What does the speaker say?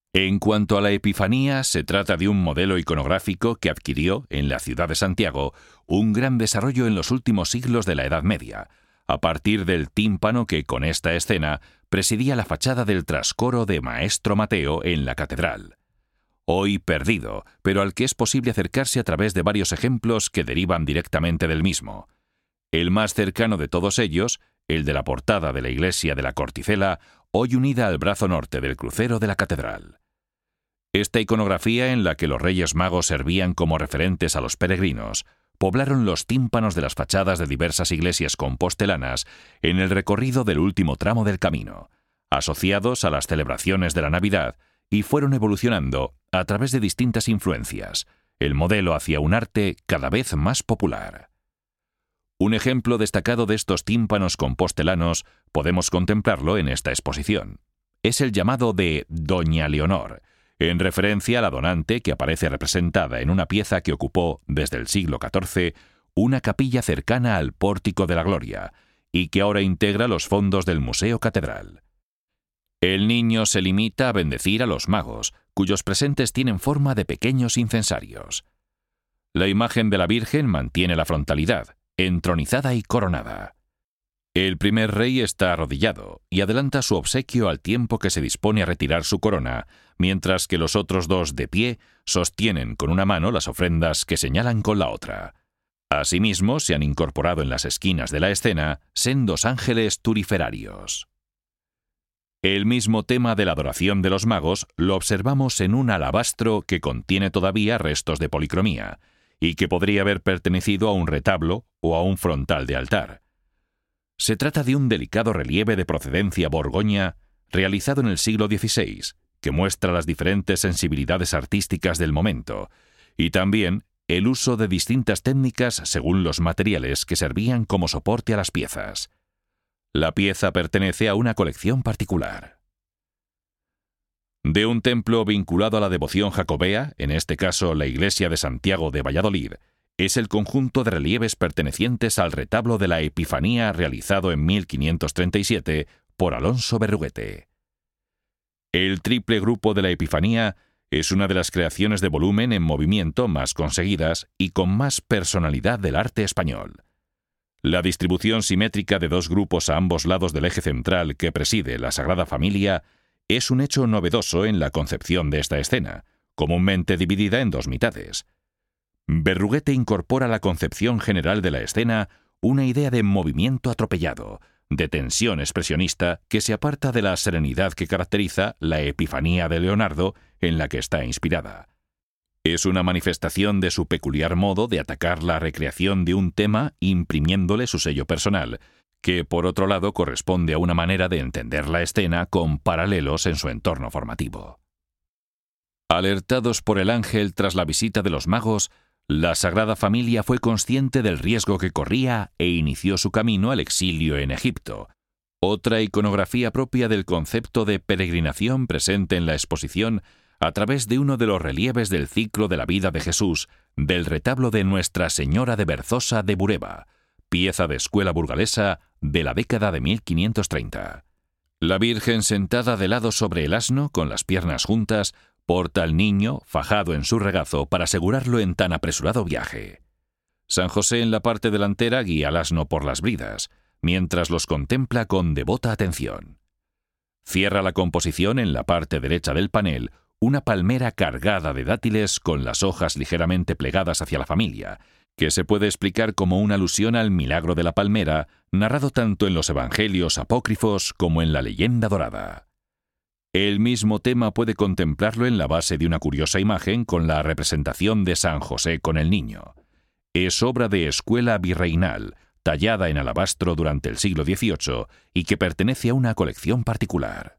En cuanto a la Epifanía, se trata de un modelo iconográfico que adquirió, en la ciudad de Santiago, un gran desarrollo en los últimos siglos de la Edad Media, a partir del tímpano que, con esta escena, presidía la fachada del trascoro de Maestro Mateo en la catedral. Hoy perdido, pero al que es posible acercarse a través de varios ejemplos que derivan directamente del mismo. El más cercano de todos ellos, el de la portada de la iglesia de la Corticela, hoy unida al brazo norte del crucero de la catedral. Esta iconografía, en la que los Reyes Magos servían como referentes a los peregrinos, poblaron los tímpanos de las fachadas de diversas iglesias compostelanas en el recorrido del último tramo del camino, asociados a las celebraciones de la Navidad, y fueron evolucionando, a través de distintas influencias, el modelo hacia un arte cada vez más popular. Un ejemplo destacado de estos tímpanos compostelanos podemos contemplarlo en esta exposición. Es el llamado de Doña Leonor, en referencia a la donante que aparece representada en una pieza que ocupó, desde el siglo XIV, una capilla cercana al Pórtico de la Gloria, y que ahora integra los fondos del Museo Catedral. El niño se limita a bendecir a los magos, cuyos presentes tienen forma de pequeños incensarios. La imagen de la Virgen mantiene la frontalidad, entronizada y coronada. El primer rey está arrodillado y adelanta su obsequio al tiempo que se dispone a retirar su corona, mientras que los otros dos, de pie, sostienen con una mano las ofrendas que señalan con la otra. Asimismo, se han incorporado en las esquinas de la escena sendos ángeles turiferarios. El mismo tema de la adoración de los magos lo observamos en un alabastro que contiene todavía restos de policromía, y que podría haber pertenecido a un retablo o a un frontal de altar. Se trata de un delicado relieve de procedencia borgoña realizado en el siglo XVI, que muestra las diferentes sensibilidades artísticas del momento, y también el uso de distintas técnicas según los materiales que servían como soporte a las piezas. La pieza pertenece a una colección particular. De un templo vinculado a la devoción jacobea, en este caso la iglesia de Santiago de Valladolid, es el conjunto de relieves pertenecientes al retablo de la Epifanía realizado en 1537 por Alonso Berruguete. El triple grupo de la Epifanía es una de las creaciones de volumen en movimiento más conseguidas y con más personalidad del arte español. La distribución simétrica de dos grupos a ambos lados del eje central que preside la Sagrada Familia es un hecho novedoso en la concepción de esta escena, comúnmente dividida en dos mitades. Berruguete incorpora a la concepción general de la escena una idea de movimiento atropellado, de tensión expresionista que se aparta de la serenidad que caracteriza la Epifanía de Leonardo en la que está inspirada. Es una manifestación de su peculiar modo de atacar la recreación de un tema imprimiéndole su sello personal, que por otro lado corresponde a una manera de entender la escena con paralelos en su entorno formativo. Alertados por el ángel tras la visita de los magos, la Sagrada Familia fue consciente del riesgo que corría e inició su camino al exilio en Egipto. Otra iconografía propia del concepto de peregrinación presente en la exposición a través de uno de los relieves del ciclo de la vida de Jesús, del retablo de Nuestra Señora de Berzosa de Bureba, pieza de escuela burgalesa de la década de 1530. La Virgen, sentada de lado sobre el asno, con las piernas juntas, porta al niño fajado en su regazo para asegurarlo en tan apresurado viaje. San José en la parte delantera guía al asno por las bridas, mientras los contempla con devota atención. Cierra la composición en la parte derecha del panel una palmera cargada de dátiles con las hojas ligeramente plegadas hacia la familia, que se puede explicar como una alusión al milagro de la palmera, narrado tanto en los evangelios apócrifos como en la leyenda dorada. El mismo tema puede contemplarlo en la base de una curiosa imagen con la representación de San José con el niño. Es obra de escuela virreinal, tallada en alabastro durante el siglo XVIII y que pertenece a una colección particular.